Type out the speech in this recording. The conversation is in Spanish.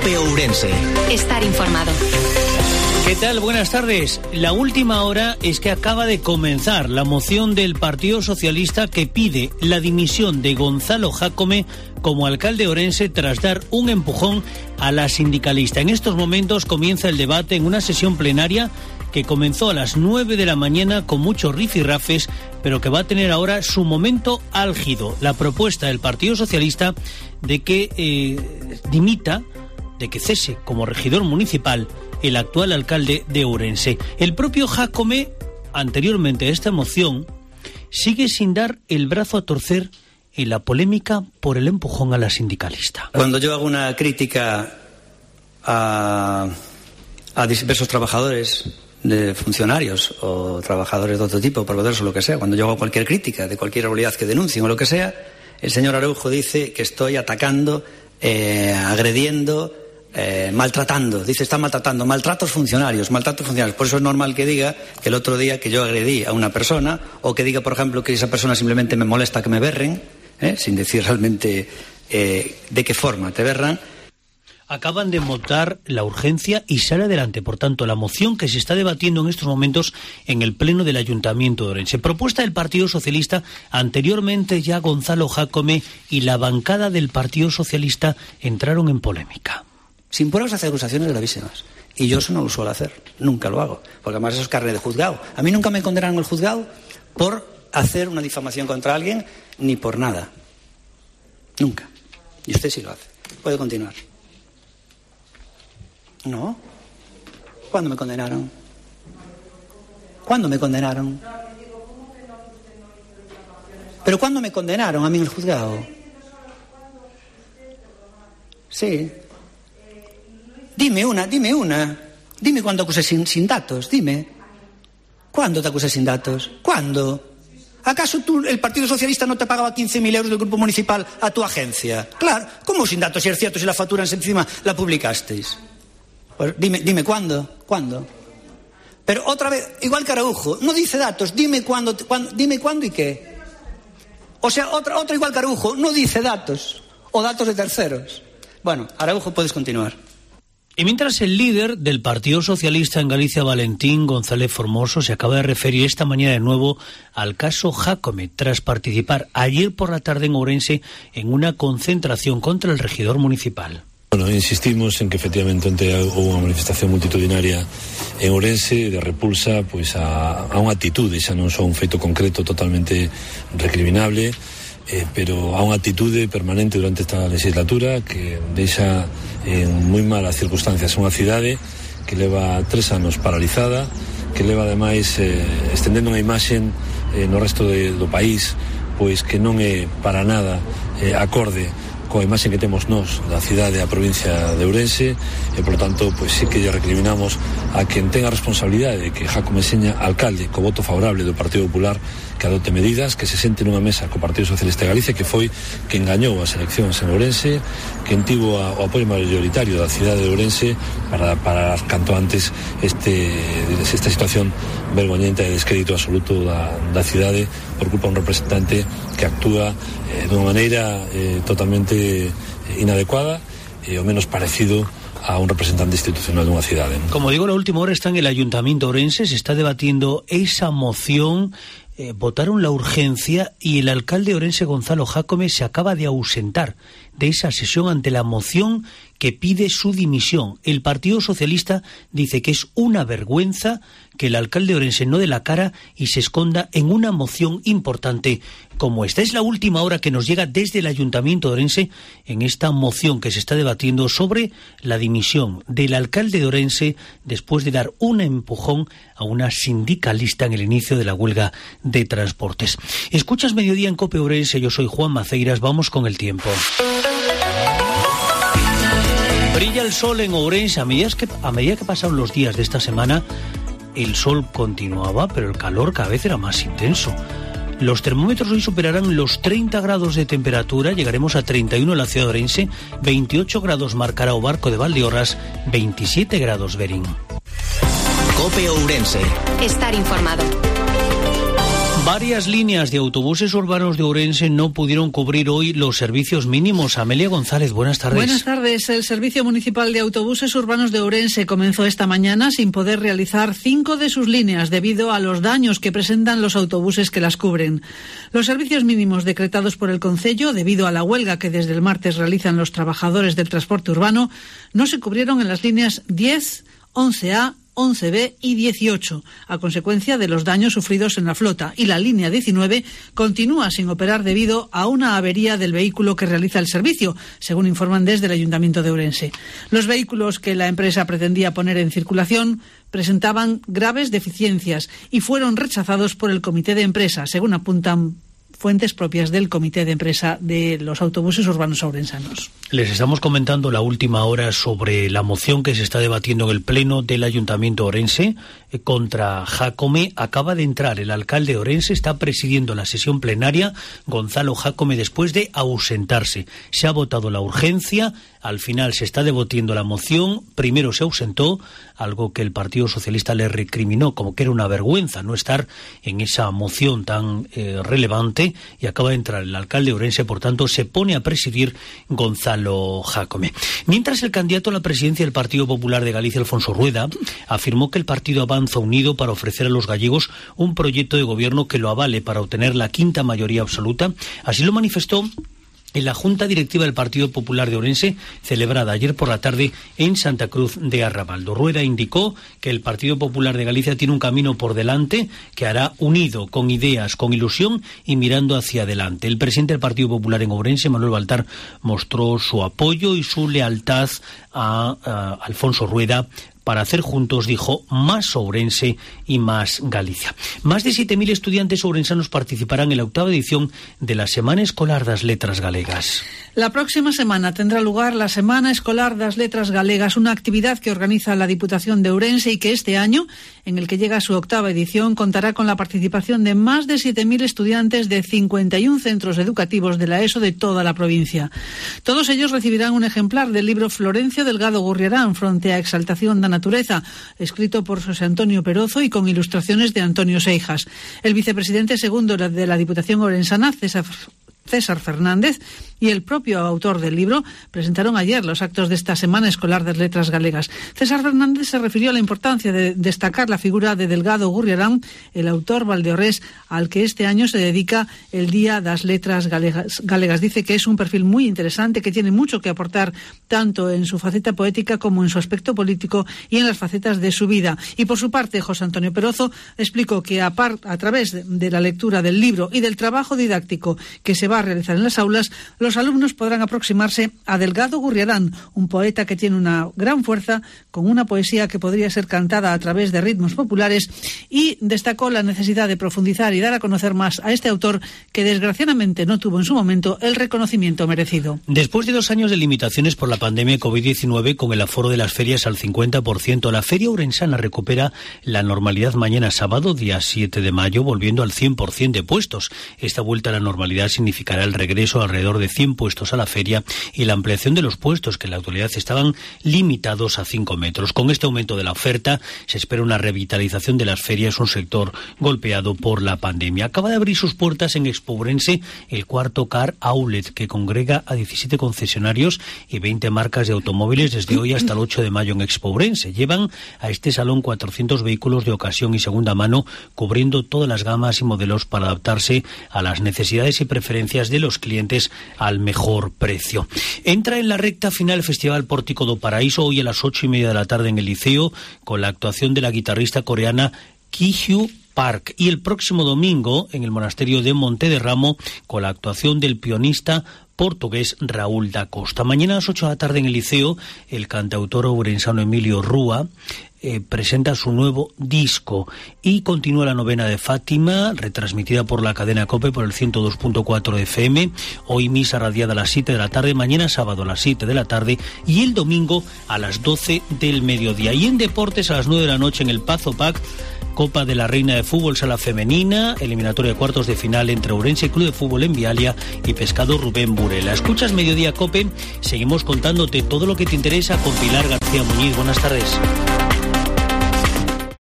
COPE Ourense. Estar informado. ¿Qué tal? Buenas tardes. La última hora es que acaba de comenzar la moción del Partido Socialista que pide la dimisión de Gonzalo Jácome como alcalde de Ourense tras dar un empujón a la sindicalista. En estos momentos comienza el debate en una sesión plenaria que comenzó a las 9 de la mañana con muchos rifirrafes, pero que va a tener ahora su momento álgido. La propuesta del Partido Socialista de que dimita, de que cese como regidor municipal el actual alcalde de Ourense. El propio Jácome, anteriormente a esta moción, sigue sin dar el brazo a torcer en la polémica por el empujón a la sindicalista. Cuando yo hago una crítica a diversos trabajadores, de funcionarios o trabajadores de otro tipo, proveedores o lo que sea, cuando yo hago cualquier crítica de cualquier irregularidad que denuncien o lo que sea, el señor Araujo dice que estoy atacando, agrediendo, maltratando. Dice, está maltratando. Maltratos funcionarios. Por eso es normal que diga que el otro día que yo agredí a una persona, o que diga, por ejemplo, que esa persona simplemente me molesta que me berren, sin decir realmente de qué forma te berran. Acaban de votar la urgencia y sale adelante, por tanto, la moción que se está debatiendo en estos momentos en el Pleno del Ayuntamiento de Ourense. Propuesta del Partido Socialista. Anteriormente ya Gonzalo Jácome y la bancada del Partido Socialista entraron en polémica. Sin pruebas hace acusaciones gravísimas. Y yo eso no lo suelo hacer, nunca lo hago, porque además eso es carne de juzgado. A mí nunca me condenaron en el juzgado por hacer una difamación contra alguien, ni por nada. Nunca. Y usted sí lo hace. Puede continuar. No. ¿Cuándo me condenaron? ¿Cuándo me condenaron? ¿Pero cuándo me condenaron a mí en el juzgado? Sí. Dime una. Dime cuándo acusé sin datos, dime. ¿Cuándo te acusé sin datos? ¿Cuándo? ¿Acaso tú, el Partido Socialista, no te pagaba 15.000 euros del Grupo Municipal a tu agencia? Claro. ¿Cómo sin datos? Si es cierto, si la factura encima la publicasteis. Pues dime cuándo. Pero otra vez, igual que Araujo, no dice datos, dime cuándo y qué. O sea, otra igual que Araujo, no dice datos, o datos de terceros. Bueno, Araujo, puedes continuar. Y mientras el líder del Partido Socialista en Galicia, Valentín González Formoso, se acaba de referir esta mañana de nuevo al caso Jácome, tras participar ayer por la tarde en Ourense en una concentración contra el regidor municipal. Bueno, insistimos en que efectivamente hubo unha manifestación multitudinaria en Ourense de repulsa pois a unha actitude, xa non só un feito concreto totalmente recriminable, pero a unha actitude permanente durante esta legislatura que deixa en moi malas circunstancias unha cidade que leva 3 anos paralizada, que leva ademais estendendo unha imaxe no resto do país pois que non é para nada acorde coa imaxe que temos nós da cidade e a provincia de Ourense, e por lo tanto pois sí que lle recriminamos a quen tenga a responsabilidade de que Jácome seña alcalde co voto favorable do Partido Popular, que adopte medidas, que se sente nunha mesa co Partido Socialista de Galicia, que foi quen gañou as eleccións en Ourense, quen tivo o apoio mayoritario da cidade de Ourense para parar canto antes esta situación vergoñenta e descrédito absoluto da cidade por culpa de un representante que actúa dunha maneira totalmente inadecuada e o menos parecido a un representante institucional dunha cidade. Como digo, la última hora está en el Ayuntamiento de Ourense, se está debatiendo esa moción, votaron la urgencia y el alcalde de Ourense, Gonzalo Jácome, se acaba de ausentar de esa sesión ante la moción que pide su dimisión. El Partido Socialista dice que es una vergüenza que el alcalde de Ourense no dé la cara y se esconda en una moción importante como esta. Es la última hora que nos llega desde el Ayuntamiento de Ourense en esta moción que se está debatiendo sobre la dimisión del alcalde de Ourense después de dar un empujón a una sindicalista en el inicio de la huelga de transportes. Escuchas Mediodía en COPE Ourense, yo soy Juan Maceiras, vamos con el tiempo. Brilla el sol en Ourense. A medida que pasaron los días de esta semana, el sol continuaba, pero el calor cada vez era más intenso. Los termómetros hoy superarán los 30 grados de temperatura, llegaremos a 31 en la ciudad de Ourense, 28 grados marcará o Barco de Valdeorras, 27 grados Verín. COPE Ourense. Estar informado. Varias líneas de autobuses urbanos de Ourense no pudieron cubrir hoy los servicios mínimos. Amelia González, buenas tardes. Buenas tardes. El Servicio Municipal de Autobuses Urbanos de Ourense comenzó esta mañana sin poder realizar 5 de sus líneas debido a los daños que presentan los autobuses que las cubren. Los servicios mínimos decretados por el Concello, debido a la huelga que desde el martes realizan los trabajadores del transporte urbano, no se cubrieron en las líneas 10, 11A, 11B y 18, a consecuencia de los daños sufridos en la flota, y la línea 19 continúa sin operar debido a una avería del vehículo que realiza el servicio, según informan desde el Ayuntamiento de Ourense. Los vehículos que la empresa pretendía poner en circulación presentaban graves deficiencias y fueron rechazados por el comité de empresa, según apuntan fuentes propias del comité de empresa de los autobuses urbanos ourensanos. Les estamos comentando la última hora sobre la moción que se está debatiendo en el Pleno del Ayuntamiento Ourense contra Jácome. Acaba de entrar el alcalde de Ourense, está presidiendo la sesión plenaria, Gonzalo Jácome, después de ausentarse. Se ha votado la urgencia, al final se está debatiendo la moción, primero se ausentó, algo que el Partido Socialista le recriminó como que era una vergüenza no estar en esa moción tan relevante, y acaba de entrar el alcalde de Ourense, por tanto se pone a presidir Gonzalo Jácome. Mientras, el candidato a la presidencia del Partido Popular de Galicia, Alfonso Rueda, afirmó que el partido avanza unido para ofrecer a los gallegos un proyecto de gobierno que lo avale para obtener la quinta mayoría absoluta. Así lo manifestó en la Junta Directiva del Partido Popular de Ourense, celebrada ayer por la tarde en Santa Cruz de Arrabaldo. Rueda indicó que el Partido Popular de Galicia tiene un camino por delante que hará unido, con ideas, con ilusión y mirando hacia adelante. El presidente del Partido Popular en Ourense, Manuel Baltar, mostró su apoyo y su lealtad a Alfonso Rueda para hacer juntos, dijo, más Ourense y más Galicia. Más de 7.000 estudiantes ourensanos participarán en la 8ª edición de la Semana Escolar das Letras Galegas. La próxima semana tendrá lugar la Semana Escolar das Letras Galegas, una actividad que organiza la Diputación de Ourense y que este año, en el que llega a su 8ª edición, contará con la participación de más de 7.000 estudiantes de 51 centros educativos de la ESO de toda la provincia. Todos ellos recibirán un ejemplar del libro Florencio Delgado Gurriarán, Fronte a Exaltación da Natureza, escrito por José Antonio Perozo y con ilustraciones de Antonio Seijas. El vicepresidente segundo de la Diputación Ourensana, César Fernández, y el propio autor del libro presentaron ayer los actos de esta Semana Escolar das Letras Galegas. César Fernández se refirió a la importancia de destacar la figura de Delgado Gurriarán, el autor valdeorrés al que este año se dedica el Día das Letras Galegas. Dice que es un perfil muy interesante, que tiene mucho que aportar tanto en su faceta poética como en su aspecto político y en las facetas de su vida. Y por su parte, José Antonio Perozo explicó que a través de la lectura del libro y del trabajo didáctico que se va a realizar en las aulas, los alumnos podrán aproximarse a Delgado Gurriarán, un poeta que tiene una gran fuerza, con una poesía que podría ser cantada a través de ritmos populares, y destacó la necesidad de profundizar y dar a conocer más a este autor que desgraciadamente no tuvo en su momento el reconocimiento merecido. Después de 2 años de limitaciones por la pandemia COVID-19, con el aforo de las ferias al 50%, la Feria Ourensana recupera la normalidad mañana sábado, día 7 de mayo, volviendo al 100% de puestos. Esta vuelta a la normalidad significará el regreso a alrededor de 100 puestos a la feria y la ampliación de los puestos, que en la actualidad estaban limitados a 5 metros. Con este aumento de la oferta se espera una revitalización de las ferias, un sector golpeado por la pandemia. Acaba de abrir sus puertas en Expo Ourense el 4º Car Outlet, que congrega a 17 concesionarios y 20 marcas de automóviles desde hoy hasta el 8 de mayo en Expo Ourense. Llevan a este salón 400 vehículos de ocasión y segunda mano, cubriendo todas las gamas y modelos para adaptarse a las necesidades y preferencias de los clientes al mejor precio. Entra en la recta final el Festival Pórtico do Paraíso, hoy a las 8:30 de la tarde en el Liceo, con la actuación de la guitarrista coreana Ki-Hyu Park, y el próximo domingo en el monasterio de Montederramo con la actuación del pianista portugués Raúl da Costa. Mañana a las 8 de la tarde en el Liceo, el cantautor ourensano Emilio Rúa presenta su nuevo disco, y continúa la novena de Fátima, retransmitida por la cadena COPE por el 102.4 de FM. Hoy misa radiada a las 7 de la tarde, mañana sábado a las 7 de la tarde y el domingo a las 12 del mediodía. Y en deportes, a las 9 de la noche en el Pazo Pac, Copa de la Reina de Fútbol Sala Femenina, eliminatoria de cuartos de final entre Ourense Club de Fútbol en Vialia y Pescado Rubén Burela. Escuchas Mediodía Cope, seguimos contándote todo lo que te interesa con Pilar García Muñiz. Buenas tardes.